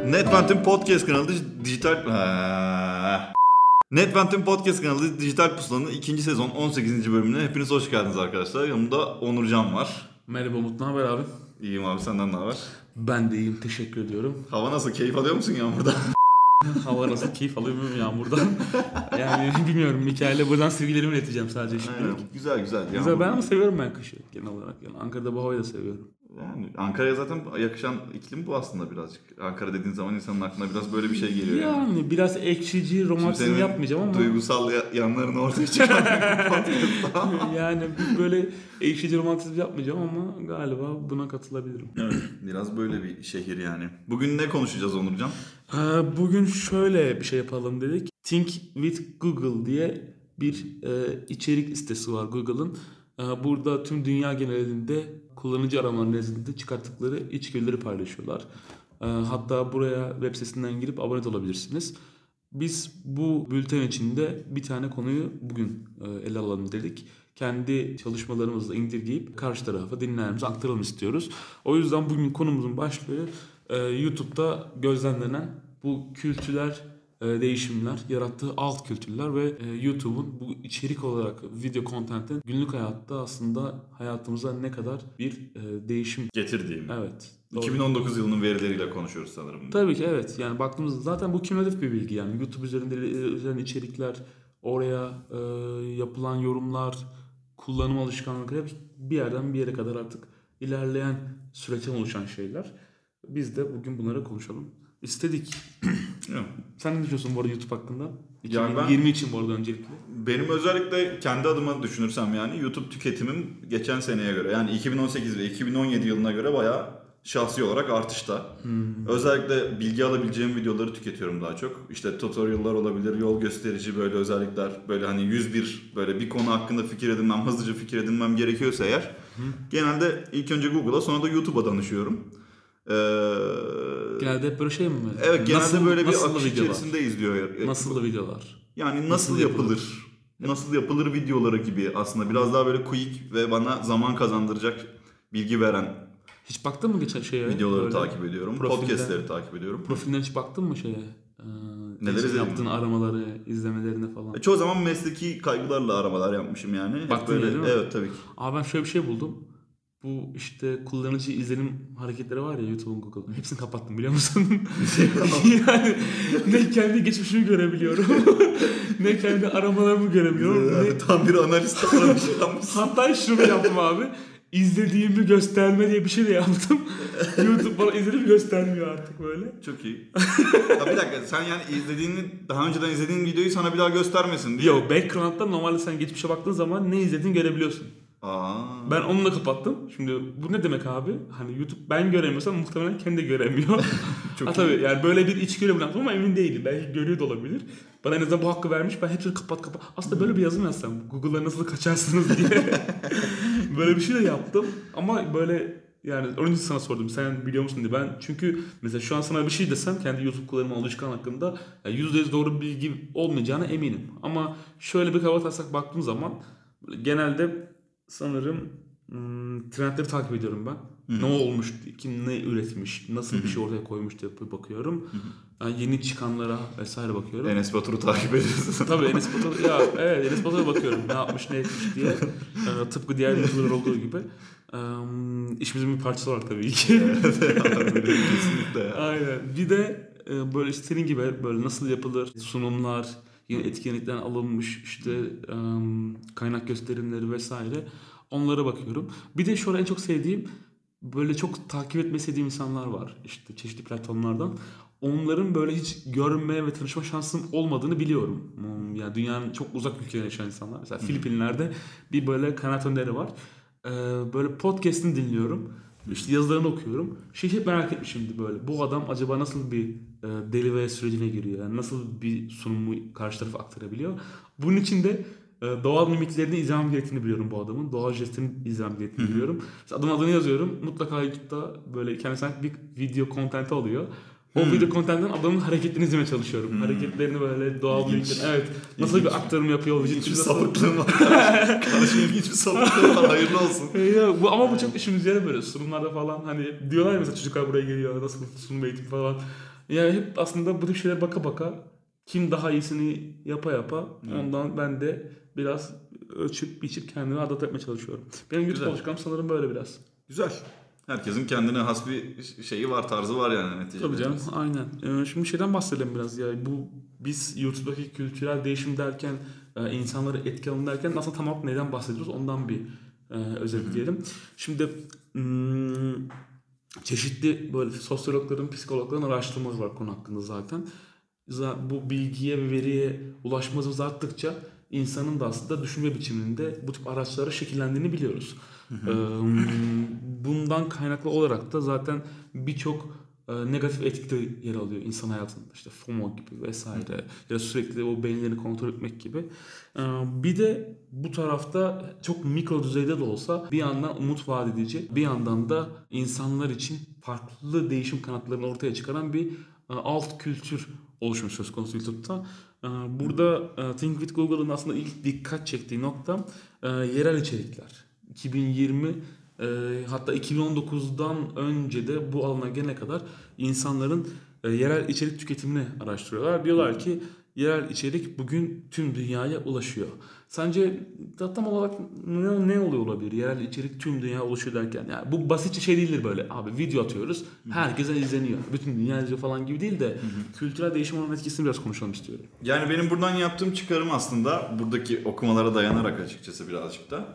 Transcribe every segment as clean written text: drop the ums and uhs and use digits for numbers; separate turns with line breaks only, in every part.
Netvent'in podcast kanalı dijital... Netvent'in podcast kanalı Dijital Pusula'nın 2. sezon 18. bölümüne hepiniz hoş geldiniz arkadaşlar. Yanımda Onurcan var.
Merhaba Umut, ne haber abi?
İyiyim abi, senden ne haber?
Ben de iyiyim, teşekkür ediyorum.
Hava nasıl? Keyif alıyor musun yağmurdan?
Hava nasıl? Keyif alıyor muyum yağmurdan? Yani bilmiyorum, Mikail'e buradan sevgilerimi ileteceğim sadece şimdi.
Aynen, güzel.
Güzel, ben ama seviyorum ben kışı genel olarak. Yani Ankara'da bu havayı da seviyorum.
Yani Ankara'ya zaten yakışan iklim bu aslında birazcık. Ankara dediğin zaman insanın aklına biraz böyle bir şey geliyor yani.
Yani biraz ekşici, romantizm yapmayacağım ama.
Duygusal yanlarını ortaya çıkarmak.
Yani böyle ekşici romantizm yapmayacağım ama galiba buna katılabilirim.
Evet, biraz böyle bir şehir yani. Bugün ne konuşacağız Onurcan?
Bugün şöyle bir şey yapalım dedik. Think with Google diye bir içerik sitesi var Google'ın. Burada tüm dünya genelinde kullanıcı aramaları nezdinde çıkarttıkları içgörüleri paylaşıyorlar. Hatta buraya web sitesinden girip abone olabilirsiniz. Biz bu bülten içinde bir tane konuyu bugün ele alalım dedik. Kendi çalışmalarımızla indirgeyip karşı tarafa, dinleyenlerimize aktaralım istiyoruz. O yüzden bugün konumuzun başlığı YouTube'da gözlemlenen bu kültürler, değişimler, yarattığı alt kültürler ve YouTube'un bu içerik olarak video content'in günlük hayatta aslında hayatımıza ne kadar bir değişim
getirdiğim.
Evet.
2019 yılının verileriyle konuşuyoruz sanırım.
Tabii ki evet. Yani baktığımızda zaten bu kümülatif bir bilgi yani. YouTube üzerinde içerikler, oraya yapılan yorumlar, kullanım alışkanlıkları hep bir yerden bir yere kadar artık ilerleyen süreçten oluşan şeyler. Biz de bugün bunlara konuşalım istedik. Sen ne düşünüyorsun bu arada YouTube hakkında? 2020 için bu arada öncelikle.
Benim özellikle kendi adıma düşünürsem yani YouTube tüketimim geçen seneye göre yani 2018 ve 2017 yılına göre bayağı şahsi olarak artışta. Özellikle bilgi alabileceğim videoları tüketiyorum daha çok. İşte tutorial'lar olabilir, yol gösterici böyle özellikler. Böyle hani 101 böyle bir konu hakkında fikir edinmem, hızlıca fikir edinmem gerekiyorsa eğer. Genelde ilk önce Google'a sonra da YouTube'a danışıyorum.
Genelde hep böyle şey mi?
Evet, genelde böyle bir akış içerisinde izliyor.
Nasıl videolar?
Yani nasıl yapılır? Nasıl yapılır videoları gibi aslında. Biraz daha böyle quick ve bana zaman kazandıracak bilgi veren.
Hiç baktın mı geçen şeye?
Videoları
böyle
takip ediyorum. Podcast'leri takip ediyorum.
Profilinden hiç baktın mı şeye?
Neler
yaptığın aramaları, izlemelerine falan.
Çoğu zaman mesleki kaygılarla aramalar yapmışım yani.
Baktın
böyle,
değil mi?
Evet tabii ki.
Abi ben şöyle bir şey buldum. Bu işte kullanıcı izlenim hareketleri var ya YouTube'un, Google'ın. Hepsini kapattım biliyor musun? Yani ne kendi geçmişimi görebiliyorum. Ne kendi aramalarımı görebiliyorum.
Tam bir analist davranışı yapmışsın.
Hatta şunu yaptım abi. İzlediğimi gösterme diye bir şey de yaptım. YouTube bana izlediğimi göstermiyor artık böyle.
Çok iyi. Ya bir dakika, sen yani daha önceden izlediğin videoyu sana bir daha göstermesin diye.
Yok, background'da normalde sen geçmişe baktığın zaman ne izlediğini görebiliyorsun. Ben onu da kapattım. Şimdi bu ne demek abi? Hani YouTube ben göremiyorsam muhtemelen kendi de göremiyor. Çok tabii yani böyle bir içgörü bıraktım ama emin değilim. Belki görüyor da olabilir. Bana en azından bu hakkı vermiş. Ben hepsini kapat. Aslında böyle bir yazım yazsam. Google'a nasıl kaçarsınız diye. Böyle bir şey de yaptım. Ama böyle yani onun için sana sordum. Sen biliyor musun diye. Ben çünkü mesela şu an sana bir şey desem kendi YouTube kullanımı alışkan hakkında %100 doğru bir bilgi olmayacağına eminim. Ama şöyle bir kaba taslak baktığım zaman genelde sanırım trendleri takip ediyorum ben. Ne olmuş, kim ne üretmiş, nasıl bir şey ortaya koymuş diye bakıyorum. Yani yeni çıkanlara vesaire bakıyorum.
Enes Batur'u takip ediyorsun.
Tabii Enes Batur, Enes Batur'a bakıyorum. Ne yapmış, ne etmiş diye. Tıpkı diğer YouTuber'lar olduğu gibi. İşimizin bir parçası olarak tabii ki.
Kesinlikle.
Aynen. Bir de böyle işte senin gibi böyle nasıl yapılır, sunumlar, yine etkinlikten alınmış işte kaynak gösterimleri vesaire, onlara bakıyorum. Bir de şu an en çok sevdiğim, böyle çok takip etmeyi sevdiğim insanlar var işte çeşitli platformlardan. Onların böyle hiç görme ve tanışma şansım olmadığını biliyorum. Yani dünyanın çok uzak ülkelerinde yaşayan insanlar. Mesela Filipinler'de bir böyle kanaat önderi var. Böyle podcast'ini dinliyorum. İşte yazılarını okuyorum. Hep merak etmişimdi böyle. Bu adam acaba nasıl bir delivery sürecine giriyor? Yani nasıl bir sunumu karşı tarafa aktarabiliyor? Bunun için de doğal mimiklerini izlemem gerektiğini biliyorum bu adamın. Doğal jestini izlemem gerektiğini biliyorum. Mesela adamın adını yazıyorum. Mutlaka YouTube'da böyle kendisine bir video content'i oluyor. O video content'ten adamın hareketlerini izlemeye çalışıyorum. Hareketlerini böyle doğal mimiklerini. Evet. Nasıl bir aktarım yapıyor?
İlginç bir sapıklığım var. Kardeşim ilginç bir sapıklığım var. Hayırlı olsun.
Ama bu çok işimiz yere böyle sunumlarda falan. Hani diyorlar ya mesela çocuklar buraya geliyor. Nasıl sunum eğitimi falan. Yani hep aslında bu tip şeylere baka baka kim daha iyisini yapa ondan ben de biraz ölçüp biçip kendimi adapt etmeye çalışıyorum. Benim YouTube
Güzel.
alışkanlığım sanırım böyle biraz.
Güzel. Herkesin kendine has bir şeyi var, tarzı var yani neticede.
Tabii canım, aynen. Şimdi şeyden bahsedelim biraz ya. Biz YouTube'daki kültürel değişim derken, insanları etki alın derken aslında tam olarak neden bahsediyoruz ondan bir özetleyelim. Şimdi çeşitli böyle sosyologların, psikologların araştırmaları var konu hakkında zaten. Bu bilgiye ve veriye ulaşmamız arttıkça insanın da aslında düşünme biçiminde bu tip araçlara şekillendiğini biliyoruz. Bundan kaynaklı olarak da zaten birçok negatif etki de yer alıyor insan hayatında. İşte FOMO gibi vesaire ya da sürekli o beyinlerini kontrol etmek gibi. Bir de bu tarafta çok mikro düzeyde de olsa bir yandan umut vaat edici, bir yandan da insanlar için farklı değişim kanatlarını ortaya çıkaran bir alt kültür oluşmuş söz konusu YouTube'da. Burada Think with Google'ın aslında ilk dikkat çektiği nokta yerel içerikler. 2020 hatta 2019'dan önce de bu alana gelene kadar insanların yerel içerik tüketimini araştırıyorlar. Diyorlar ki yerel içerik bugün tüm dünyaya ulaşıyor. Sence tam olarak ne oluyor olabilir? Yerel içerik tüm dünyaya ulaşıyor derken. Yani bu basitçe şey değildir böyle. Abi video atıyoruz. Herkese izleniyor. Bütün dünya izliyor falan gibi değil de kültürel değişim olan etkisini biraz konuşalım istiyorum.
Yani benim buradan yaptığım çıkarım aslında buradaki okumalara dayanarak açıkçası birazcık da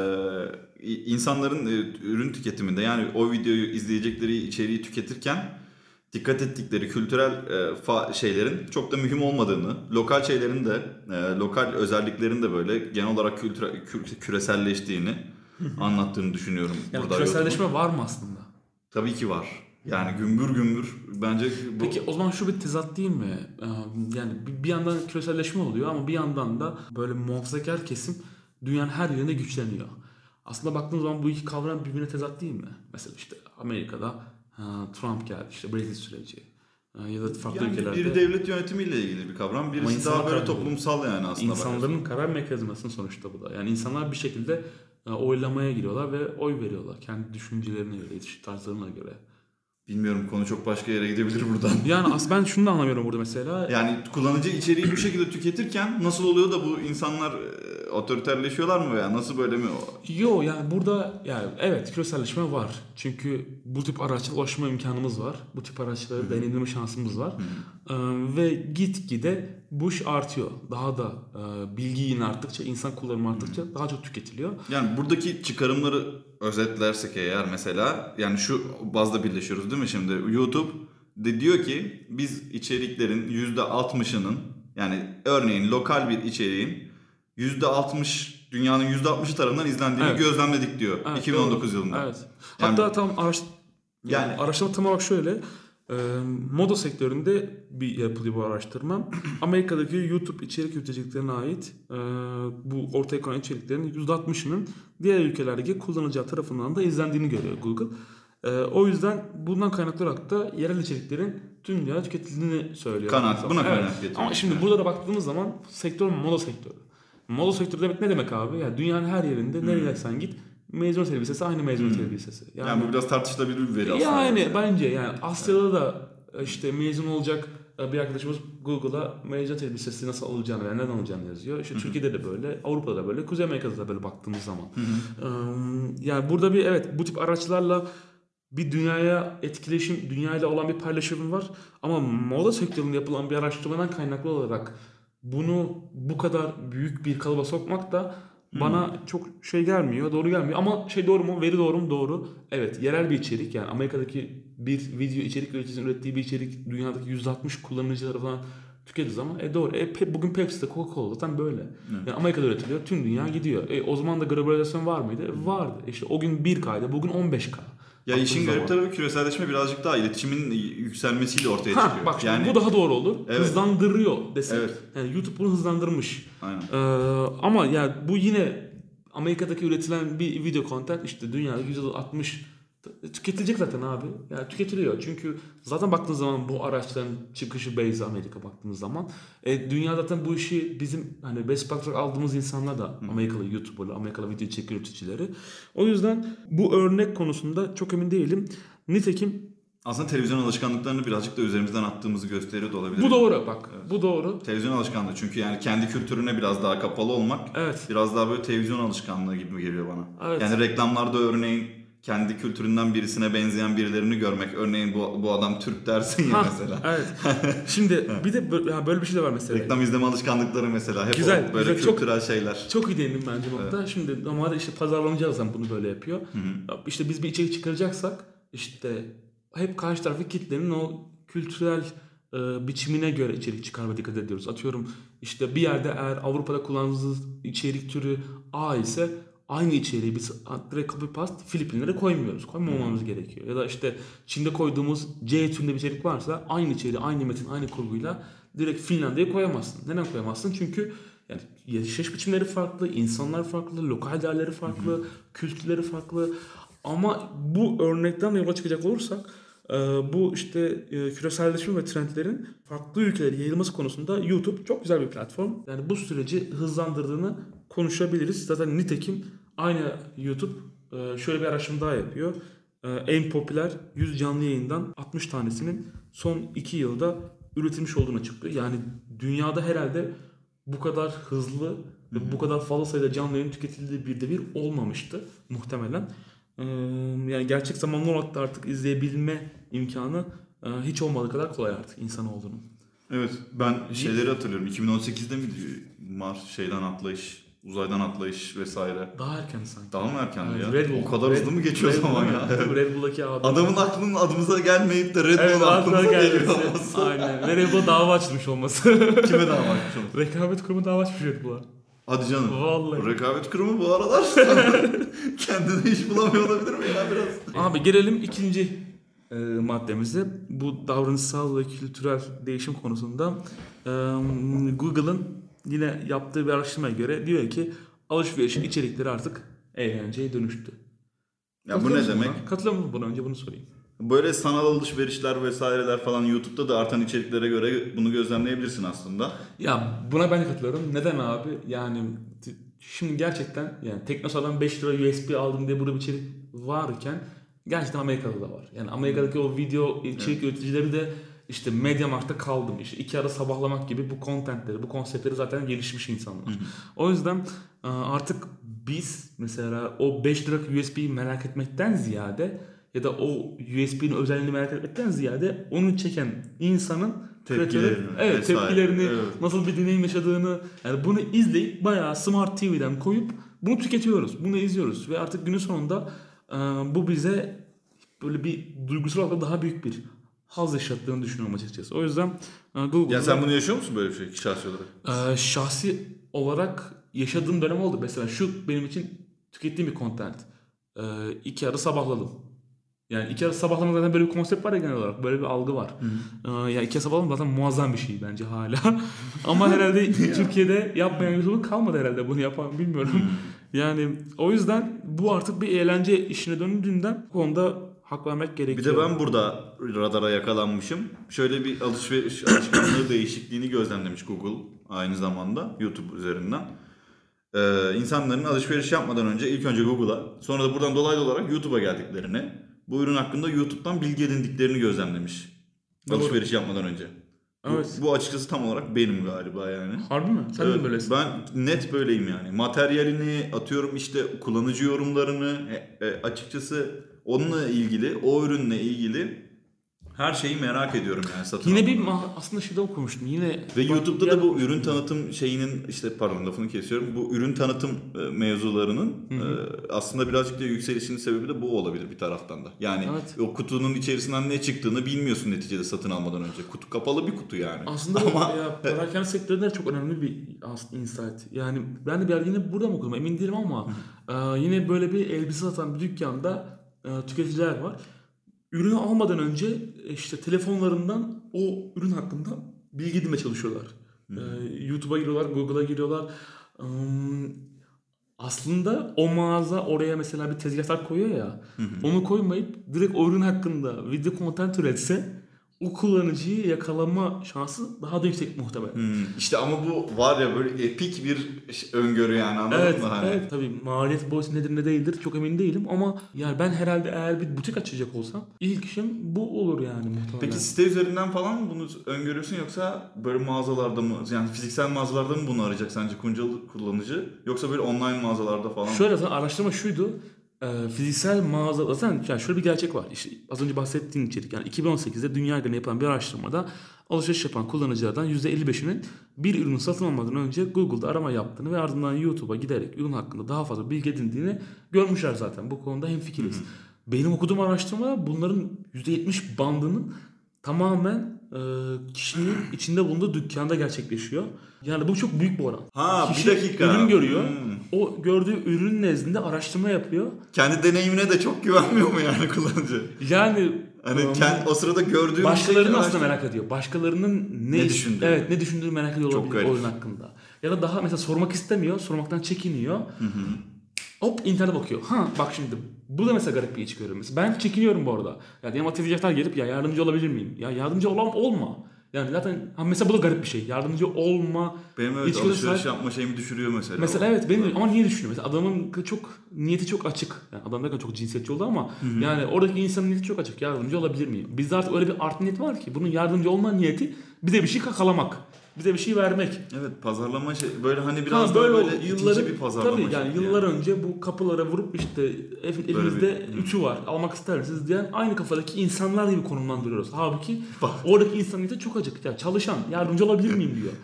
insanların ürün tüketiminde, yani o videoyu izleyecekleri içeriği tüketirken dikkat ettikleri kültürel şeylerin çok da mühim olmadığını, lokal şeylerin de lokal özelliklerin de böyle genel olarak küreselleştiğini anlattığını düşünüyorum.
Yani
burada
küreselleşme var mı aslında?
Tabii ki var. Yani gümbür gümbür bence bu...
Peki o zaman şu bir tezat değil mi? Yani bir yandan küreselleşme oluyor ama bir yandan da böyle muhafazakar kesim dünyanın her yerinde güçleniyor. Aslında baktığın zaman bu iki kavram birbirine tezat değil mi? Mesela işte Amerika'da Trump geldi, işte Brexit süreci ya da farklı
Yani
ülkelerde.
biri devlet yönetimiyle ilgili bir kavram, birisi daha böyle toplumsal yani aslında.
İnsanların karar mekanizmasının sonuçta bu da. Yani insanlar bir şekilde oylamaya giriyorlar ve oy veriyorlar. Kendi düşüncelerine göre, iletişim tarzlarına göre.
Bilmiyorum, konu çok başka yere gidebilir buradan.
Yani ben şunu da anlamıyorum burada mesela.
Yani kullanıcı içeriği bu şekilde tüketirken nasıl oluyor da bu insanlar otoriterleşiyorlar mı veya nasıl, böyle mi?
Yo, yani burada yani evet küreselleşme var. Çünkü bu tip araçlara ulaşma imkanımız var. Bu tip araçları deneyimleme şansımız var. Ve gitgide bu iş artıyor. Daha da bilgi yine arttıkça, insan kullanımı arttıkça daha çok tüketiliyor.
Yani buradaki çıkarımları özetlersek eğer mesela, yani şu bazda birleşiyoruz değil mi şimdi? YouTube de diyor ki biz içeriklerin %60'ının, yani örneğin lokal bir içeriğin %60, dünyanın %60'ı tarafından izlendiğini gözlemledik diyor,
Evet,
2019 yılında.
Evet.
Yani,
Hatta araştırma tam olarak şöyle. Moda sektöründe yapılıyor bu araştırma. Amerika'daki YouTube içerik üreticilerine ait bu ortaya konan içeriklerin %60'ının diğer ülkelerdeki kullanıcı tarafından da izlendiğini görüyor Google. O yüzden bundan kaynaklı olarak da yerel içeriklerin tüm dünyada tüketildiğini söylüyor.
buna kaynak getiriyor.
Ama şimdi burada da baktığımız zaman sektör moda sektörü. Moda sektörü demek ne demek abi? Yani dünyanın her yerinde nereye sen git mezuniyet elbisesi aynı mezuniyet elbisesi.
Yani bu biraz tartışılabilir bir veri aslında.
Yani bence yani Asya'da da işte mezun olacak bir arkadaşımız Google'a mezuniyet elbisesi nasıl alacağını ve neden alacağını yazıyor. İşte Türkiye'de de böyle, Avrupa'da da böyle, Kuzey Amerika'da da böyle baktığımız zaman. Yani burada bu tip araçlarla bir dünyaya etkileşim, dünyayla olan bir paylaşım var. Ama moda sektöründe yapılan bir araştırmadan kaynaklı olarak bunu bu kadar büyük bir kalıba sokmak da bana çok şey gelmiyor, doğru gelmiyor. Ama şey doğru mu? Veri doğru mu? Doğru. Evet, yerel bir içerik, yani Amerika'daki bir video içerik üreticisinin ürettiği bir içerik dünyadaki %60 kullanıcıları falan tüketiyor ama doğru. Bugün Pepsi'de, Coca-Cola zaten böyle. Yani Amerika'da üretiliyor, tüm dünya gidiyor. O zaman da globalizasyon var mıydı? Vardı. İşte o gün 1K'ydı, bugün 15K.
Ya işin garip tarafı, küreselleşme birazcık daha iletişimin yükselmesiyle ortaya çıkıyor.
Bak yani bu daha doğru olur. Evet. Hızlandırıyor desek. Evet. Yani YouTube bunu hızlandırmış.
Aynen.
Ama yani bu yine Amerika'daki üretilen bir video content işte dünyada %60 tüketilecek zaten abi. Yani tüketiliyor. Çünkü zaten baktığınız zaman bu araçların çıkışı base Amerika baktığınız zaman. Dünya zaten bu işi bizim hani best practice aldığımız insanlar da Amerikalı YouTuber'lar, Amerikalı video içerik üreticileri. O yüzden bu örnek konusunda çok emin değilim. Nitekim
Aslında televizyon alışkanlıklarını birazcık da üzerimizden attığımızı gösteriyor da olabilir.
Bu doğru bak. Evet. Bu doğru.
Televizyon alışkanlığı çünkü yani kendi kültürüne biraz daha kapalı olmak biraz daha böyle televizyon alışkanlığı gibi geliyor bana. Evet. Yani reklamlarda örneğin kendi kültüründen birisine benzeyen birilerini görmek. Örneğin bu adam Türk dersin ya mesela.
Evet. Şimdi bir de böyle bir şey de var mesela.
Reklam izleme alışkanlıkları mesela. Hep
güzel,
böyle
güzel,
kültürel şeyler.
Çok iyi değindim bence nokta. Evet. Şimdi normalde işte pazarlamacı adam bunu böyle yapıyor. Hı-hı. İşte biz bir içerik çıkaracaksak işte hep karşı tarafı kitlenin o kültürel biçimine göre içerik çıkarmaya dikkat ediyoruz. Atıyorum işte bir yerde eğer Avrupa'da kullandığınız içerik türü A ise aynı içeriği biz direkt copy paste Filipinlere koymuyoruz. Koymamamız gerekiyor. Ya da işte Çin'de koyduğumuz C türünde bir içerik varsa aynı içeriği, aynı metin, aynı kurguyla direkt Finlandiya'ya koyamazsın. Neden koyamazsın? Çünkü yani yaşayış biçimleri farklı, insanlar farklı, lokal değerleri farklı, kültürleri farklı. Ama bu örnekten yola çıkacak olursak bu işte küreselleşme ve trendlerin farklı ülkelere yayılması konusunda YouTube çok güzel bir platform. Yani bu süreci hızlandırdığını konuşabiliriz. Zaten nitekim aynı YouTube şöyle bir araştırma daha yapıyor. En popüler 100 canlı yayından 60 tanesinin son 2 yılda üretilmiş olduğunu açıklıyor. Yani dünyada herhalde bu kadar hızlı ve bu kadar fazla sayıda canlı yayın tüketildiği bir olmamıştı muhtemelen. Yani gerçek zamanlı olarak da artık izleyebilme imkanı hiç olmadığı kadar kolay artık insanoğlunun.
Evet, ben şeyleri hatırlıyorum. 2018'de mi şeyden atlayış, uzaydan atlayış vesaire.
Daha erken sanki.
Daha mı erken ya? O kadar hızlı mı geçiyor zaman ya?
Red Bull'daki abi.
Adamın aklının adımıza gelmeyip de Red Bull'un aklımıza geliyor olması.
Aynen. Ve Red Bull'a dava açmış olması.
Kime dava açmış olması?
Rekabet kurumu dava açmış Red Bull'a.
Hadi canım.
Vallahi.
Rekabet kurumu bu aralar kendine iş bulamıyor olabilir mi ya biraz?
Abi gelelim ikinci maddemize. Bu davranışsal ve kültürel değişim konusunda Google'ın yine yaptığı bir araştırmaya göre diyor ki alışverişin içerikleri artık eğlenceye dönüştü.
Ya bu ne demek?
Katılıyor musun buna? Önce bunu sorayım.
Böyle sanal alışverişler vesaireler falan YouTube'da da artan içeriklere göre bunu gözlemleyebilirsin aslında.
Ya buna ben de katılıyorum. Neden abi? Yani şimdi gerçekten yani Teknosa'dan 5 lira USB aldım diye burada bir içerik varken gerçekten Amerika'da da var. Yani Amerika'daki o video içerik üreticileri de işte MediaMarkt'ta kaldım. İşte 2 ara sabahlamak gibi bu contentleri, bu konseptleri zaten gelişmiş insanlar. O yüzden artık biz mesela o 5 lira USB'yi merak etmekten ziyade ya da o USB'nin özelliğini merak etmekten ziyade onu çeken insanın tepkilerini nasıl bir deneyim yaşadığını yani bunu izleyip bayağı Smart TV'den koyup bunu tüketiyoruz. Bunu izliyoruz ve artık günün sonunda bu bize böyle bir duygusal olarak daha büyük bir haz yaşattığını düşünüyorum açıkçası. O yüzden Google'da...
Ya sen bunu yaşıyor musun böyle bir şey şahsi olarak?
Şahsi olarak yaşadığım dönem oldu. Mesela şu benim için tükettiğim bir content. 2 ara sabahladım. Yani 2 ara sabahlama zaten böyle bir konsept var ya genel olarak. Böyle bir algı var. Yani 2 ara sabahlama zaten muazzam bir şey bence hala. Ama herhalde Türkiye'de yapmayan YouTube'un kalmadı herhalde bunu yapan bilmiyorum. Yani o yüzden bu artık bir eğlence işine döndüğünden bu konuda hak vermek gerekiyor.
Bir de ben burada radara yakalanmışım. Şöyle bir alışveriş alışkanlığı değişikliğini gözlemlemiş Google aynı zamanda YouTube üzerinden. İnsanların alışveriş yapmadan önce ilk önce Google'a sonra da buradan dolaylı olarak YouTube'a geldiklerini, bu ürün hakkında YouTube'dan bilgi edindiklerini gözlemlemiş. Doğru. Alışveriş yapmadan önce. Evet. Bu açıkçası tam olarak benim galiba yani.
Harbi mi? Sen de böylesin.
Ben net böyleyim yani. Materyalini atıyorum işte kullanıcı yorumlarını açıkçası onunla ilgili, o ürünle ilgili her şeyi merak ediyorum yani satın
Yine bir aslında şeyde okumuştum. Yine
ve YouTube'da da bu ürün tanıtım şeyinin işte pardon lafını kesiyorum. Bu ürün tanıtım mevzularının aslında birazcık da yükselişinin sebebi de bu olabilir bir taraftan da. Yani o kutunun içerisinden ne çıktığını bilmiyorsun neticede satın almadan önce. Kutu kapalı bir kutu yani.
Aslında ama perakende sektöründe çok önemli bir insight. Yani ben de bir yer yine burada mı okudum emin değilim ama yine böyle bir elbise satan bir dükkanda tüketiciler var. Ürünü almadan önce işte telefonlarından o ürün hakkında bilgi edinmeye çalışıyorlar. YouTube'a giriyorlar, Google'a giriyorlar. Aslında o mağaza oraya mesela bir tezgahlar koyuyor ya. Onu koymayıp direkt o ürün hakkında video content üretse o kullanıcıyı yakalama şansı daha da yüksek muhtemelen.
İşte ama bu var ya böyle epik bir öngörü yani, anladın
Evet,
mı? Hani?
evet tabii maliyet boyutu nedir ne değildir çok emin değilim ama yani ben herhalde eğer bir butik açacak olsam ilk işim bu olur yani muhtemelen.
Peki site üzerinden falan mı bunu öngörüyorsun, yoksa böyle mağazalarda mı, yani fiziksel mağazalarda mı bunu arayacak sence kullanıcı, yoksa böyle online mağazalarda falan mı?
Şöyle zaten araştırma şuydu. Fiziksel mağaza zaten yani şöyle bir gerçek var. İşte az önce bahsettiğim içerik yani 2018'de dünya genelinde yapılan bir araştırmada alışveriş yapan kullanıcılardan %55'inin bir ürünü satın almadan önce Google'da arama yaptığını ve ardından YouTube'a giderek ürün hakkında daha fazla bilgi edindiğini görmüşler zaten. Bu konuda hemfikiriz. Benim okuduğum araştırmada bunların %70 bandının tamamen kişinin içinde bulunduğu dükkanda gerçekleşiyor. Yani bu çok büyük bir oran.
Ha,
Kişi
bir dakika.
ürün görüyor. O gördüğü ürün nezdinde araştırma yapıyor.
Kendi deneyimine de çok güvenmiyor mu yani kullanıcı?
Yani
Hani o sırada gördüğüm
başkalarını aslında merak ediyor. Başkalarının
ne düşündüğünü.
Evet, ne düşündüğünü merak ediyor
Çok
olabilir
garip.
oyun hakkında. Ya da daha mesela sormak istemiyor, sormaktan çekiniyor. Hop internete bakıyor. Ha bak şimdi bu da mesela garip bir iç görüyorum. Mesela ben çekiniyorum bu arada. Ya diyelim atletizmler gelip ya yardımcı olabilir miyim? Ya yardımcı olma. Yani zaten mesela bu da garip bir şey. Yardımcı olma.
Benim evet alışveriş yapma şeyimi düşürüyor mesela.
Mesela evet benim ama niye düşünüyor? Mesela adamın niyeti çok açık. Yani adam ne kadar çok cinsiyetçi oldu ama yani oradaki insanın niyeti çok açık. Yardımcı olabilir miyim? Bizde artık öyle bir art niyet var ki bunun yardımcı olma niyeti bize bir şey kakalamak. Bize bir şey vermek.
Evet, pazarlama böyle hani biraz
böyle
daha böyle itici bir pazarlama.
Tabii yani yıllar önce bu kapılara vurup işte elimizde ütü var almak ister misiniz diyen aynı kafadaki insanlar gibi konumlandırıyoruz. Halbuki oradaki insanın niyeti çok açık. Yani çalışan yardımcı olabilir miyim diyor.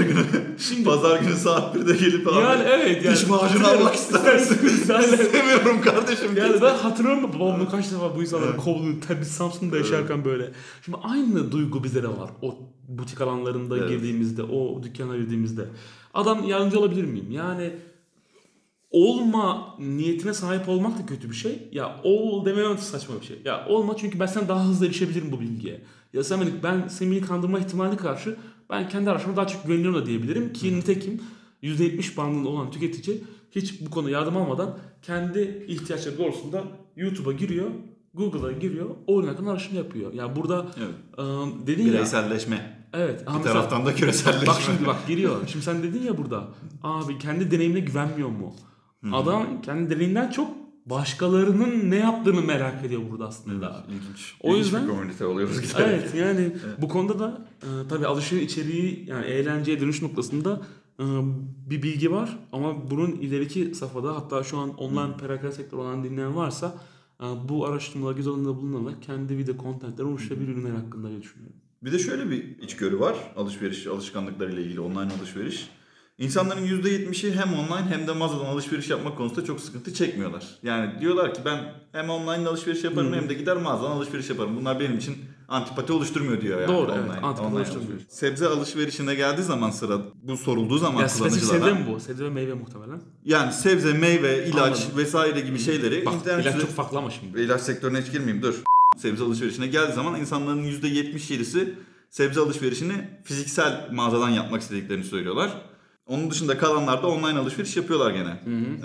Pazar günü saat 1'de gelip abi.
Yani evet yani.
Diş macunu almak ister misin? İstemiyorum kardeşim.
Yani ben hatırlıyorum babamın kaç defa bu insanları kovduğunu tabii Samsun'da yaşarken böyle. Şimdi aynı duygu bize de var. O butik alanlarında girdiğimizde, o dükkana girdiğimizde. Adam yardımcı olabilir miyim? Yani olma niyetine sahip olmak da kötü bir şey. Ya ol demem saçma bir şey. Ya olma çünkü ben sen daha hızlı erişebilirim bu bilgiye. Ya ben seni kandırma ihtimaline karşı ben kendi araştırmama daha çok güveniyorum da diyebilirim ki nitekim %70 bandında olan tüketici hiç bu konuda yardım almadan kendi ihtiyaçları doğrultusunda YouTube'a giriyor, Google'a giriyor, o ürün hakkında araştırma yapıyor. Yani burada dedin ya.
Bireyselleşme.
Evet.
Bir taraftan da küreselleşme.
Bak şimdi giriyor. Şimdi sen dedin ya burada. Abi kendi deneyimine güvenmiyor mu? Adam kendi deneyiminden çok başkalarının ne yaptığını merak ediyor burada aslında.
İlginç.
O yüzden
bir komünite oluyoruz giderek.
Evet yani bu konuda da tabii alışveriş içeriği yani eğlenceye dönüş noktasında bir bilgi var ama bunun ileriki safhada hatta şu an online perakende sektörü olan dinleyen varsa bu araştırmalar göz önünde bulunarak kendi video kontentler oluşturabilir ürünler hakkında diye düşünüyorum.
Bir de şöyle bir içgörü var alışveriş alışkanlıklarıyla ilgili, online alışveriş. İnsanların %70'i hem online hem de mağazadan alışveriş yapmak konusunda çok sıkıntı çekmiyorlar. Yani diyorlar ki ben hem online alışveriş yaparım hem de gider mağazadan alışveriş yaparım. Bunlar benim için antipati oluşturmuyor diyor yani.
Doğru,
online,
evet, antipati oluşturmuyor.
alışveriş. Sebze alışverişine geldiği zaman sıra, bu sorulduğu zaman
Ya spesifik
kullanıcılara.
sebze mi bu? Sebze ve meyve muhtemelen.
Yani sebze, meyve, ilaç
Anladım.
vesaire gibi şeyleri
Bak
internet
ilaç çok farklı ama şimdi.
ilaç sektörüne hiç girmeyeyim dur. Sebze alışverişine geldiği zaman insanların %77'si sebze alışverişini fiziksel mağazadan yapmak istediklerini söylüyorlar. Onun dışında kalanlar da online alışveriş yapıyorlar gene.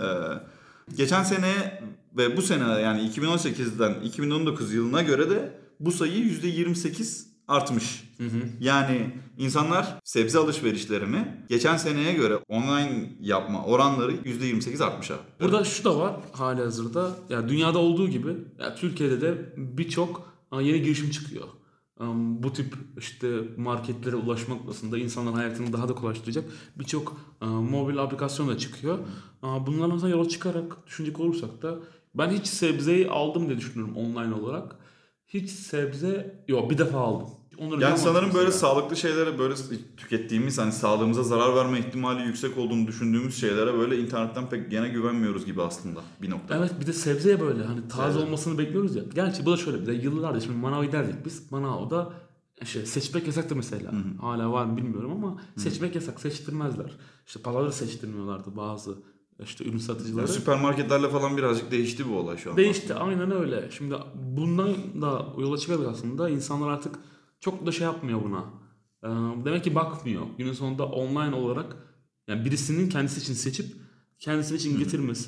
Geçen sene ve bu sene yani 2018'den 2019 yılına göre de bu sayı %28 artmış. Yani insanlar sebze alışverişlerini geçen seneye göre online yapma oranları %28 artmış abi.
Burada şu da var halihazırda. Ya dünyada olduğu gibi ya Türkiye'de de birçok yeni girişim çıkıyor. Bu tip işte marketlere ulaşmak noktasında insanların hayatını daha da kolaylaştıracak birçok mobil aplikasyon da çıkıyor. Bunlardan sonra yola çıkarak düşünecek olursak da ben hiç sebzeyi aldım diye düşünüyorum online olarak. Hiç sebze yok, bir defa aldım.
Yani sanırım böyle sağlıklı şeylere böyle tükettiğimiz, hani sağlığımıza zarar verme ihtimali yüksek olduğunu düşündüğümüz şeylere böyle internetten pek gene güvenmiyoruz gibi aslında bir noktada.
Evet, bir de sebzeye böyle hani taze olmasını bekliyoruz ya. Gerçi bu da şöyle, bir de yıllardır şimdi manav giderdik biz. Manavda seçmek yasaktı mesela. Hala var mı bilmiyorum ama seçmek yasak, seçtirmezler. İşte pazarda seçtirmiyorlardı bazı işte ürün satıcıları.
Yani süpermarketlerle falan birazcık değişti bu olay şu an.
Değişti, aynen öyle. Şimdi bundan da yola çıkarak aslında insanlar artık çok da yapmıyor buna. Demek ki bakmıyor. Günün sonunda online olarak yani birisinin kendisi için seçip kendisi için getirmesi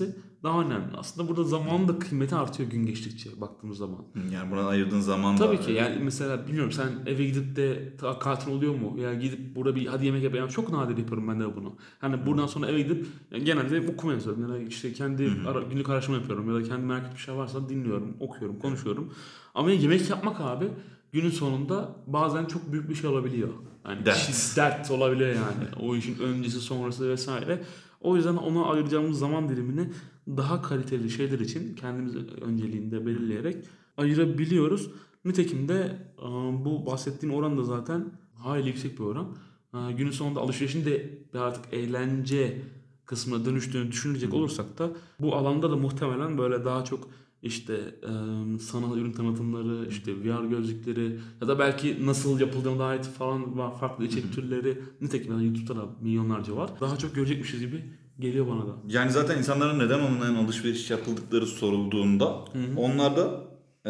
daha önemli. Aslında burada zamanın da kıymeti artıyor gün geçtikçe baktığımız zaman.
Yani buna ayırdığın zaman
Tabii
da...
ki yani mesela bilmiyorum sen eve gidip de kartın oluyor mu? Yani gidip burada bir hadi yemek yapayım. Çok nadir yapıyorum ben de bunu. Hani buradan sonra eve gidip yani genelde okuma yazıyorum ya da işte kendi günlük araştırma yapıyorum ya da kendi merak ettiğim bir şey varsa dinliyorum, okuyorum, konuşuyorum. Ama yemek yapmak abi günün sonunda bazen çok büyük bir şey olabiliyor. Yani dert olabiliyor yani. O işin öncesi sonrası vesaire. O yüzden ona ayıracağımız zaman dilimini daha kaliteli şeyler için kendimiz önceliğinde belirleyerek ayırabiliyoruz. Nitekim de bu bahsettiğin oran da zaten hayli yüksek bir oran. Günün sonunda alışverişin de artık eğlence kısmına dönüştüğünü düşünecek olursak da bu alanda da muhtemelen böyle daha çok işte sanal ürün tanıtımları, işte VR gözlükleri ya da belki nasıl yapıldığına dair falan var, farklı içerik türleri. Nitekim YouTube'da da milyonlarca var. Daha çok görecekmişiz gibi geliyor bana da.
Yani zaten insanların neden online alışveriş yapıldıkları sorulduğunda onlar da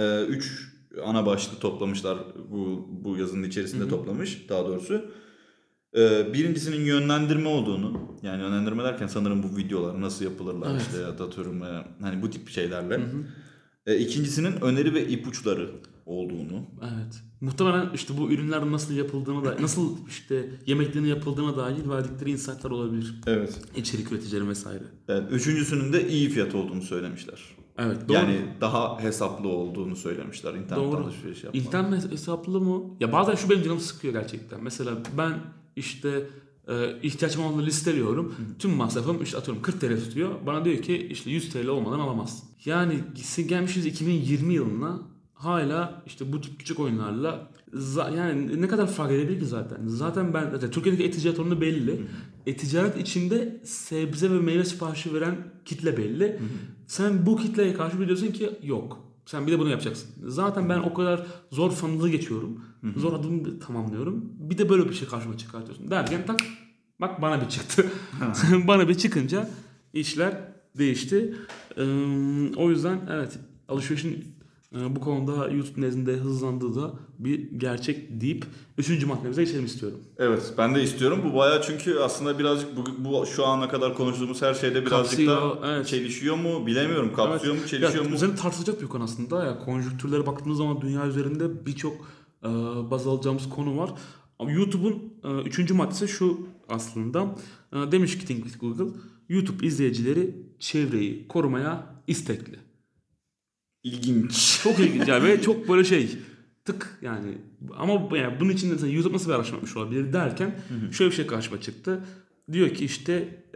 3 ana başlık toplamışlar, bu yazının içerisinde toplamış daha doğrusu. Birincisinin yönlendirme olduğunu, yani yönlendirme derken sanırım bu videolar nasıl yapılırlar işte ya da atıyorum hani bu tip şeylerle. İkincisinin öneri ve ipuçları olduğunu.
Evet. Muhtemelen işte bu ürünlerin nasıl yapıldığına da nasıl işte yemeklerin yapıldığına dair verdikleri insight'lar olabilir.
Evet.
İçerik üreticileri vesaire.
Evet. Üçüncüsünün de iyi fiyat olduğunu söylemişler.
Evet. Doğru.
Yani daha hesaplı olduğunu söylemişler internet alışveriş yapmak.
İnternet hesaplı mı? Ya bazen şu benim canımı sıkıyor gerçekten. Mesela ben işte ihtiyacım olanları listeliyorum. Tüm masrafım işte atıyorum 40 TL tutuyor. Bana diyor ki işte 100 TL olmadan alamazsın. Yani gelmişiz 2020 yılına hala işte bu tip küçük oyunlarla yani ne kadar fark edebilir ki zaten. Zaten Türkiye'deki e-ticaret oranı belli. E-ticaret içinde sebze ve meyve siparişi veren kitle belli. Sen bu kitleye karşı biliyorsun ki yok. Sen bir de bunu yapacaksın. Zaten ben o kadar zor funnel'ı geçiyorum. Zor adımı tamamlıyorum. Bir de böyle bir şey karşıma çıkartıyorsun. Derken tak bak bana bir çıktı. Bana bir çıkınca işler değişti. O yüzden evet alışverişin bu konuda YouTube nezdinde hızlandığı da bir gerçek deyip 3. maddemize geçelim istiyorum.
Evet ben de istiyorum. Bu bayağı çünkü aslında birazcık bu şu ana kadar konuştuğumuz her şeyde birazcık da çelişiyor mu bilemiyorum. Kapsıyor mu çelişiyor mu?
Üzerine tartılacak bir konu aslında. Ya konjonktürlere baktığımız zaman dünya üzerinde birçok baz alacağımız konu var. Ama YouTube'un 3. maddesi şu aslında. Demiş ki Think with Google, YouTube izleyicileri çevreyi korumaya istekli.
İlginç.
Çok ilginç yani ve çok böyle tık yani ama yani bunun için mesela YouTube nasıl bir araştırma yapmış olabilir derken şöyle bir şey karşıma çıktı. Diyor ki işte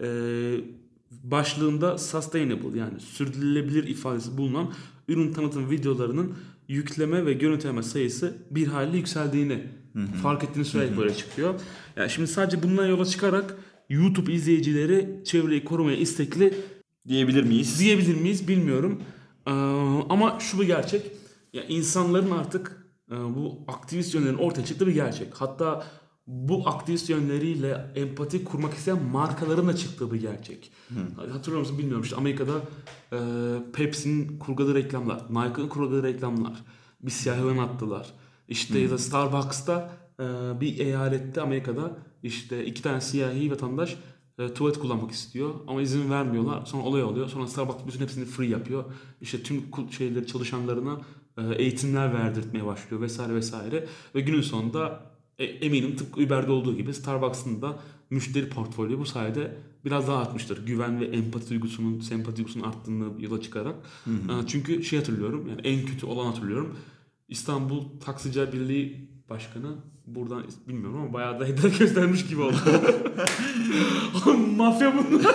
başlığında sustainable yani sürdürülebilir ifadesi bulunan ürün tanıtım videolarının yükleme ve görüntüleme sayısı bir hayli yükseldiğini fark ettiğini söyleyerek böyle çıkıyor. Yani şimdi sadece bundan yola çıkarak YouTube izleyicileri çevreyi korumaya istekli
diyebilir miyiz?
Diyebilir miyiz bilmiyorum. Ama şu bir gerçek. Ya insanların artık bu aktivist yönlerinin ortaya çıktığı bir gerçek. Hatta bu aktivist yönleriyle empati kurmak isteyen markaların da çıktığı bir gerçek. Hatırlıyor musun bilmiyorum işte Amerika'da Pepsi'nin kurguladığı reklamlar, Nike'ın kurguladığı reklamlar, bir siyah yılan attılar. İşte ya da Starbucks'ta bir eyalette Amerika'da işte 2 tane siyahi vatandaş tuvalet kullanmak istiyor ama izin vermiyorlar. Sonra olay oluyor. Sonra Starbucks bütün hepsini free yapıyor. İşte tüm çalışanlarına eğitimler verdirtmeye başlıyor vesaire vesaire. Ve günün sonunda eminim tıpkı Uber'de olduğu gibi Starbucks'ın da müşteri portfolyo bu sayede biraz daha artmıştır. Güven ve empati duygusunun, sempati duygusunun arttığını yola çıkarak. Çünkü hatırlıyorum yani en kötü olan hatırlıyorum. İstanbul Taksiciler Birliği Başkanı buradan bilmiyorum ama bayağı da hedef göstermiş gibi oldu. Mafya bunlar.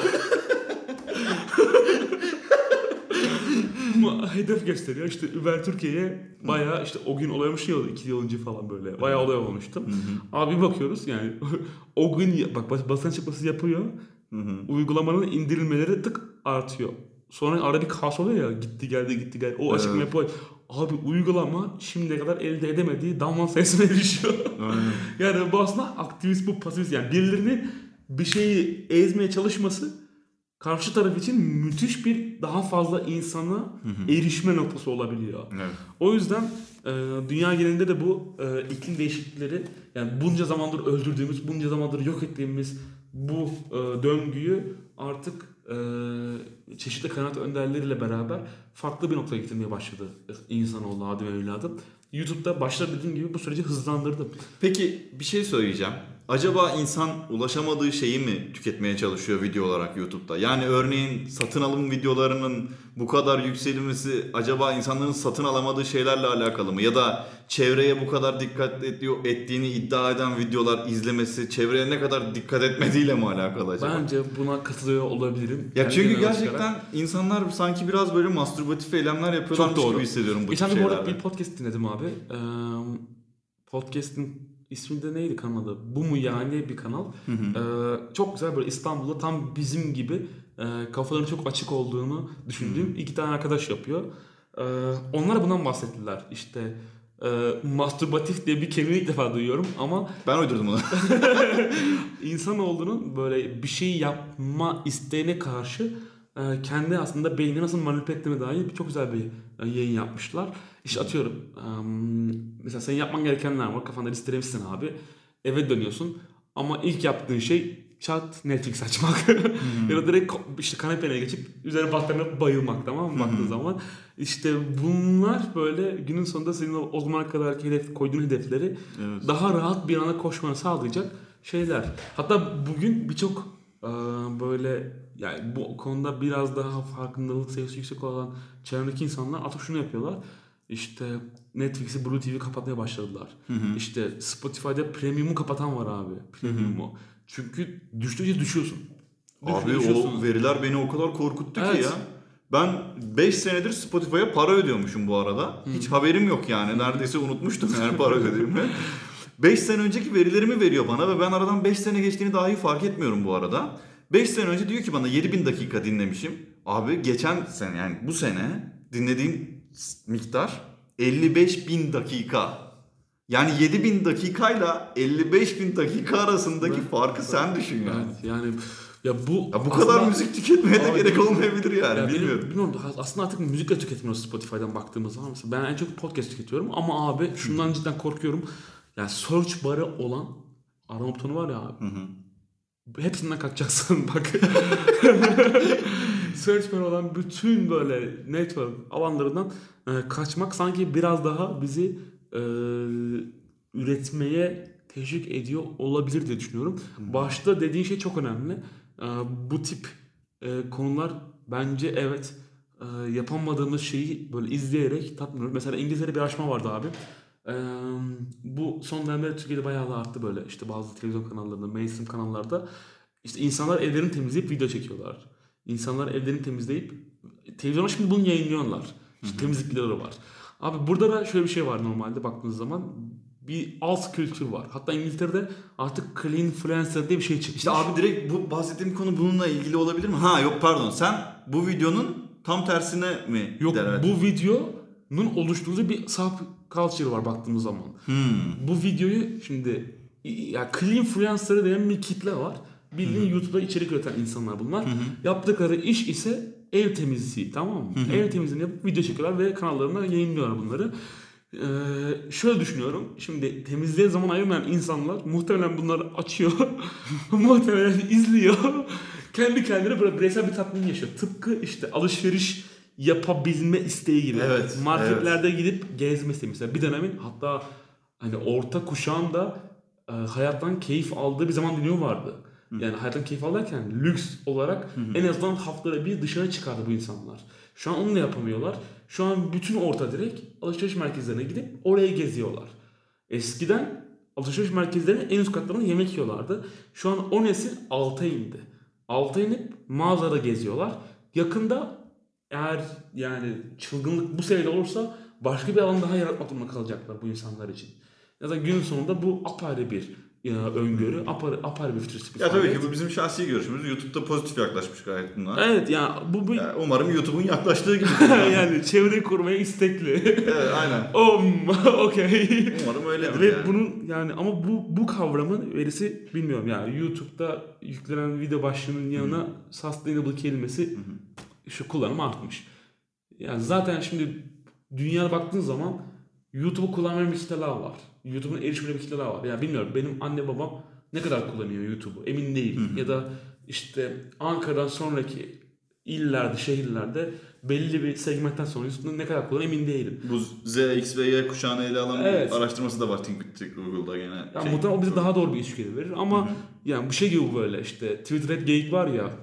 Hedef gösteriyor. İşte Uber Türkiye'ye bayağı işte o gün olay olmuş 2 yıl önce falan böyle. Bayağı olay olmuştu. Abi bakıyoruz yani o gün bak basın açıklaması yapıyor. Uygulamanın indirilmeleri tık artıyor. Sonra arada bir kaos oluyor ya gitti geldi. O açıklama yapıyor. Abi uygulama şimdiye kadar elde edemediği download sayısına erişiyor. Yani bu aslında aktivist bu pasifist yani birilerinin bir şeyi ezmeye çalışması karşı taraf için müthiş bir daha fazla insana erişme noktası olabiliyor.
Evet.
O yüzden dünya genelinde de bu iklim değişiklikleri yani bunca zamandır öldürdüğümüz, bunca zamandır yok ettiğimiz bu döngüyü artık çeşitli kanaat önderleriyle beraber farklı bir noktaya getirmeye başladı insanoğlu, Adem evladım. YouTube'da başta dediğim gibi bu süreci hızlandırdı.
Peki bir şey söyleyeceğim. Acaba insan ulaşamadığı şeyi mi tüketmeye çalışıyor video olarak YouTube'da? Yani örneğin satın alım videolarının bu kadar yükselmesi acaba insanların satın alamadığı şeylerle alakalı mı? Ya da çevreye bu kadar dikkat ettiğini iddia eden videolar izlemesi çevreye ne kadar dikkat etmediğiyle mi alakalı acaba?
Bence buna katılıyor olabilirim.
Ya
Yani
çünkü
genel
gerçekten
olarak.
insanlar sanki biraz böyle mastürbatif eylemler yapıyorlarmış
Çok doğru.
gibi hissediyorum bu tip
Geçen bu arada
şeylerde.
bir podcast dinledim abi. Podcast'in ismi de neydi kanalı? Bu mu yani bir kanal. Çok güzel, böyle İstanbul'da tam bizim gibi kafaların çok açık olduğunu düşündüğüm iki tane arkadaş yapıyor. Onlar bundan bahsettiler. İşte mastürbatif diye bir kelime ilk defa duyuyorum ama
Ben uydurdum onu.
insanoğlunun böyle bir şey yapma isteğine karşı kendi aslında beynini nasıl manipüle ettiğine dair çok güzel bir yayın yapmışlar. İşte atıyorum mesela senin yapman gerekenler var, kafanda listelemişsin abi, eve dönüyorsun ama ilk yaptığın şey çat Netflix açmak ya da direkt işte kanepene geçip üzerine battaniyeye bayılmak, tamam mı, baktığın zaman. İşte bunlar böyle günün sonunda senin o zamana kadar koyduğun hedefleri daha rahat bir ana koşmanı sağlayacak şeyler. Hatta bugün birçok böyle, yani bu konuda biraz daha farkındalık seviyesi yüksek olan çevremdeki insanlar artık şunu yapıyorlar. İşte Netflix'i, Blue TV kapatmaya başladılar. İşte Spotify'da Premium'u kapatan var abi. Premium'u. Çünkü düştükçe düşüyorsun.
Abi o veriler beni o kadar korkuttu ki
Evet.
ya. Ben 5 senedir Spotify'a para ödüyormuşum bu arada. Hiç haberim yok yani. Neredeyse unutmuştum yani para ödediğimi. 5 sene önceki verilerimi veriyor bana ve ben aradan 5 sene geçtiğini dahi fark etmiyorum bu arada. 5 sene önce diyor ki bana 7000 dakika dinlemişim. Abi geçen sene, yani bu sene dinlediğim miktar 55.000 dakika. Yani 7.000 dakikayla 55.000 dakika arasındaki farkı sen düşün ya.
Evet, yani ya bu
kadar müzik tüketmeye de
Abi,
gerek olmayabilir yani,
ya
bilmiyorum.
bilmiyorum, aslında artık müzik de tüketmiyoruz Spotify'dan baktığımız zaman. Mesela ben en çok podcast tüketiyorum ama abi şundan cidden korkuyorum. Yani search barı olan arama butonu var ya abi. Hepsinden kaçacaksın bak. Search barı olan bütün böyle network alanlarından kaçmak sanki biraz daha bizi üretmeye teşvik ediyor olabilir diye düşünüyorum. Başta dediğin şey çok önemli. Bu tip konular bence evet, yapamadığımız şeyi böyle izleyerek tatmıyoruz. Mesela İngilizce'de bir aşma vardı abi. Bu son dönemde Türkiye'de bayağı da arttı böyle. İşte bazı televizyon kanallarında, mainstream kanallarda işte insanlar evlerini temizleyip video çekiyorlar. İnsanlar evlerini temizleyip televizyona şimdi bunu yayınlıyorlar. İşte temizlik videoları var. Abi burada da şöyle bir şey var normalde baktığınız zaman. Bir alt kültür var. Hatta İngiltere'de artık cleanfluencer diye bir şey çıkmış.
İşte abi direkt bu bahsettiğim konu bununla ilgili olabilir mi? Ha yok pardon, sen bu videonun tam tersine mi?
Yok,
derler?
bu videonun oluşturduğu bir subculture var baktığımız zaman. Bu videoyu şimdi ya cleanfluencer denen bir kitle var. Bildiğin YouTube'da içerik üreten insanlar bunlar. Yaptıkları iş ise ev temizliği, tamam mı? Ev temizliğini yapıp video çekiyorlar ve kanallarına yayınlıyorlar bunları. Şöyle düşünüyorum. Şimdi temizliğe zaman ayırmayan insanlar muhtemelen bunları açıyor. Muhtemelen izliyor. Kendi kendine böyle bireysel bir tatmin yaşıyor. Tıpkı işte alışveriş yapabilme isteği gibi.
Evet,
Marketlerde gidip gezme isteği. Mesela bir dönemin hatta hani orta kuşağın da hayattan keyif aldığı bir zaman dilimi vardı. Yani hayattan keyif alırken lüks olarak en azından haftada bir dışarı çıkardı bu insanlar. Şu an onu da yapamıyorlar. Şu an bütün orta direkt alışveriş merkezlerine gidip oraya geziyorlar. Eskiden alışveriş merkezlerinin en üst katlarında yemek yiyorlardı. Şu an o nesil alta indi. Alta inip mağazada geziyorlar. Yakında eğer yani çılgınlık bu seviyede olursa başka bir alan daha yaratmak durumunda kalacaklar bu insanlar için. Ya da günün sonunda bu apayrı bir öngörü, apayrı bir fütüristik bir
Ya tabii
faaliyet.
ki bu bizim şahsi görüşümüz. YouTube'da pozitif yaklaşmış gayet bunlar.
Evet ya bu
Ya, umarım YouTube'un yaklaştığı gibi.
yani çevre kurmaya istekli.
Evet, aynen.
Okey.
Umarım öyledir
Ve
yani.
bunun yani ama bu kavramın verisi bilmiyorum yani YouTube'da yüklenen video başlığının yanına sustainable kelimesi şu kullanım artmış. Yani zaten şimdi dünyaya baktığın zaman YouTube'u kullanmayan bir kitleler var. YouTube'un erişimine bir kitleler var. Yani bilmiyorum benim anne babam ne kadar kullanıyor YouTube'u emin değilim. Ya da işte Ankara'dan sonraki illerde, şehirlerde belli bir segmentten sonra YouTube'da ne kadar kullanır emin değilim.
Bu Z, X ve Y kuşağını ele alan
Evet.
bir araştırması da var Think Google'da gene.
Yani muhtemelen o bize daha doğru bir ilişki verir ama yani bir şey gibi bu böyle işte Twitter hep geyik var ya,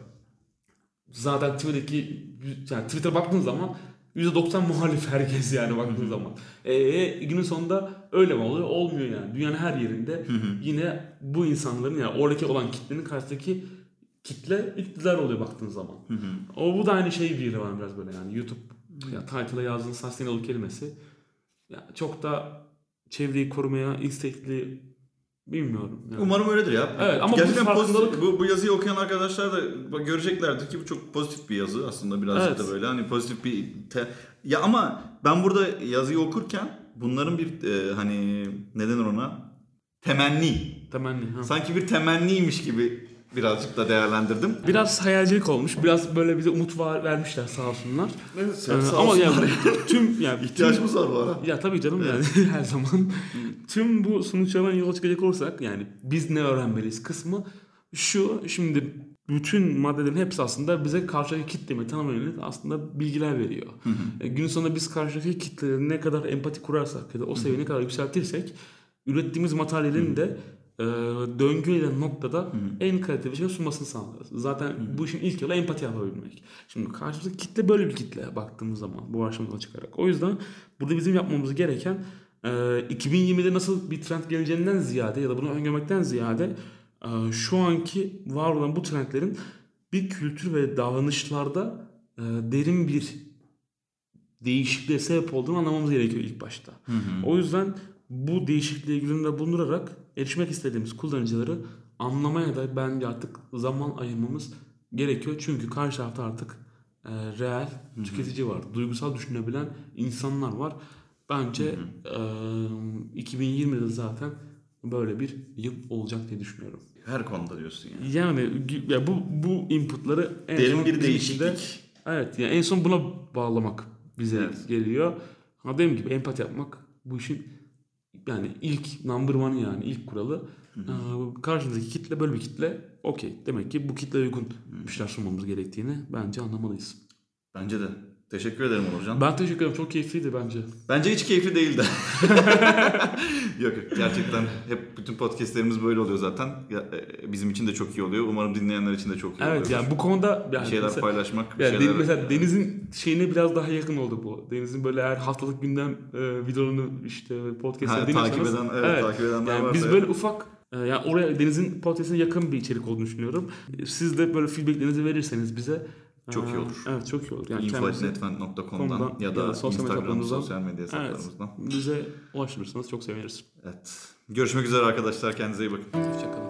zaten Twitter'a baktığın zaman %90 muhalif herkes yani baktığın zaman. Günün sonunda öyle mi oluyor? Olmuyor yani. Dünyanın her yerinde yine bu insanların yani oradaki olan kitlenin karşısındaki kitle iktidar oluyor baktığın zaman. Bu da aynı şey bir var biraz böyle yani YouTube ya title'a yazdığın sustainable kelimesi ya çok da çevreyi korumaya istekli, bilmiyorum. Yani.
Umarım öyledir ya.
Evet, ama
gerçekten
bu farkındalık...
bu yazıyı okuyan arkadaşlar da göreceklerdir ki bu çok pozitif bir yazı aslında, birazcık da böyle hani pozitif bir ya ama ben burada yazıyı okurken bunların bir hani ne denir ona, temenni. Sanki bir temenniymiş gibi birazcık da değerlendirdim.
Biraz hayalcilik olmuş. Biraz böyle bize umut vermişler sağ olsunlar.
Evet, sağ olsunlar.
Ama yani tüm yani
ihtiyacımız var bu ara.
Ya tabii canım yani her zaman. Tüm bu sonuçlardan yola çıkacak olursak yani biz ne öğrenmeliyiz kısmı şu: şimdi bütün maddelerin hepsi aslında bize karşıdaki kitlemi tanımaya yönelik aslında bilgiler veriyor. Gün sonunda biz karşıdaki kitleleri ne kadar empati kurarsak ya da o seviyeyi ne kadar yükseltirsek ürettiğimiz materyalin de döngüyle noktada en kaliteli bir şey sunmasını sağlarız. Zaten bu işin ilk yolu empati yapabilmek. Şimdi karşımızdaki kitle böyle bir kitle baktığımız zaman bu aşamadan çıkarak. O yüzden burada bizim yapmamız gereken 2020'de nasıl bir trend geleceğinden ziyade ya da bunu öngörmekten ziyade şu anki var olan bu trendlerin bir kültür ve davranışlarda derin bir değişikliğe sebep olduğunu anlamamız gerekiyor ilk başta. O yüzden bu değişikliği göz önünde bulundurarak erişmek istediğimiz kullanıcıları anlamaya da bence artık zaman ayırmamız gerekiyor. Çünkü karşı tarafta artık reel tüketici var. Duygusal düşünebilen insanlar var. Bence 2020'de zaten böyle bir yıl olacak diye düşünüyorum.
Her konuda diyorsun yani.
Yani ya bu inputları en
derin
son
bir değişiklik.
Evet yani en son buna bağlamak bize geliyor. Ama dediğim gibi empati yapmak bu işin yani ilk number one, yani ilk kuralı. Karşımızdaki kitle böyle bir kitle. Okey. Demek ki bu kitleye uygun bir şeyler sunmamız gerektiğini bence anlamalıyız.
Bence de. Teşekkür ederim Onurcan.
Ben teşekkür ederim. Çok keyifliydi bence.
Bence hiç keyifli değildi. Yok, gerçekten hep bütün podcastlerimiz böyle oluyor zaten. Bizim için de çok iyi oluyor. Umarım dinleyenler için de çok iyi oluyor.
Evet yani bu konuda
bir şeyler mesela, paylaşmak. Bir
yani
şeyler...
Mesela Deniz'in şeyine biraz daha yakın oldu bu. Deniz'in böyle eğer haftalık gündem videolarını işte podcast'ını dinliyorsanız.
Takip edenler
yani
varsa.
Biz böyle ufak yani oraya Deniz'in podcast'ine yakın bir içerik olduğunu düşünüyorum. Siz de böyle feedbacklerinizi verirseniz bize
çok iyi olur.
Evet, çok iyi olur. Yani
info@netvent.com'dan ya da Instagram sosyal medya hesaplarımızdan.
Bize ulaştırırsanız çok seviniriz.
Evet. Görüşmek üzere arkadaşlar. Kendinize iyi bakın.
Hoşçakalın.